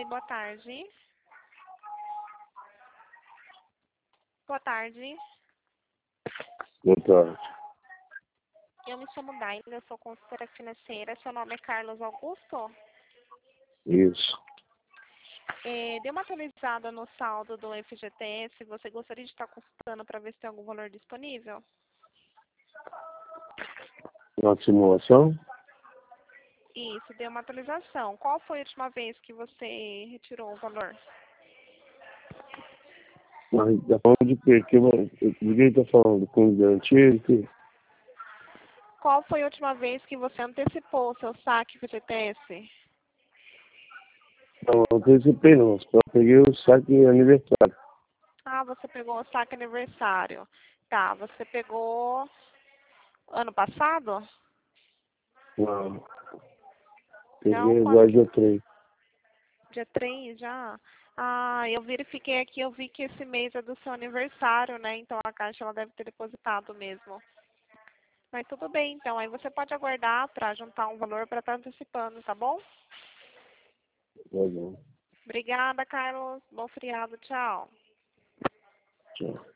boa tarde. Boa tarde. Boa tarde. Eu me chamo Daila, eu sou consultora financeira. Seu nome é Carlos Augusto? Isso. Dê uma atualizada no saldo do FGTS. Você gostaria de estar consultando para ver se tem algum valor disponível? Uma simulação? Isso, dê uma atualização. Qual foi a última vez que você retirou o valor? Mas tá falando de quê? De quem tá falando? Com garantia? Qual foi a última vez que você antecipou o seu saque FGTS? Não antecipei não. Só peguei o saque em aniversário. Ah, você pegou o saque aniversário. Tá, você pegou ano passado? Não. Não, Peguei quando agora que... dia 3. Dia 3 já? Ah, eu verifiquei aqui, eu vi que esse mês é do seu aniversário, né? Então a Caixa ela deve ter depositado mesmo. Mas tudo bem, então. Aí você pode aguardar para juntar um valor para estar antecipando, tá bom? Tá bom. Obrigada, Carlos. Bom feriado. Tchau. Tchau.